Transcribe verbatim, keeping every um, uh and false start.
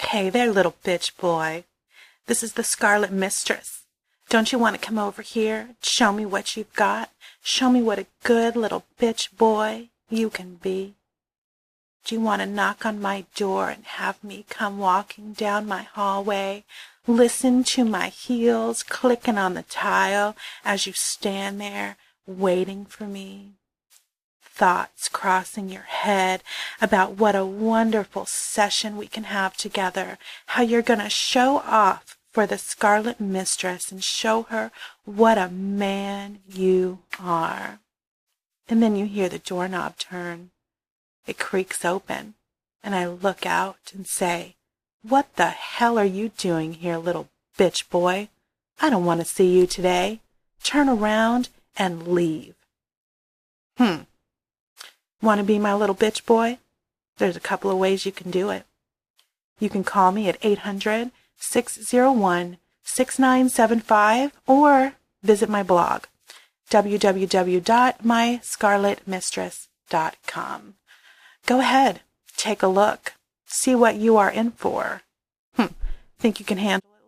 Hey there, little bitch boy. This is the Scarlet Mistress. Don't you want to come over here? Show me what you've got. Show me what a good little bitch boy you can be. Do you want to knock on my door and have me come walking down my hallway? Listen to my heels clicking on the tile as you stand there waiting for me? Thoughts crossing your head about what a wonderful session we can have together, how you're going to show off for the Scarlet Mistress and show her what a man you are. And then you hear the doorknob turn. It creaks open, and I look out and say, "What the hell are you doing here, little bitch boy? I don't want to see you today. Turn around and leave." Hmm. Want to be my little bitch boy? There's a couple of ways you can do it. You can call me at eight hundred, six oh one, six nine seven five or visit my blog, w w w dot my scarlet mistress dot com. Go ahead, take a look, see what you are in for. Hmm. Think you can handle it?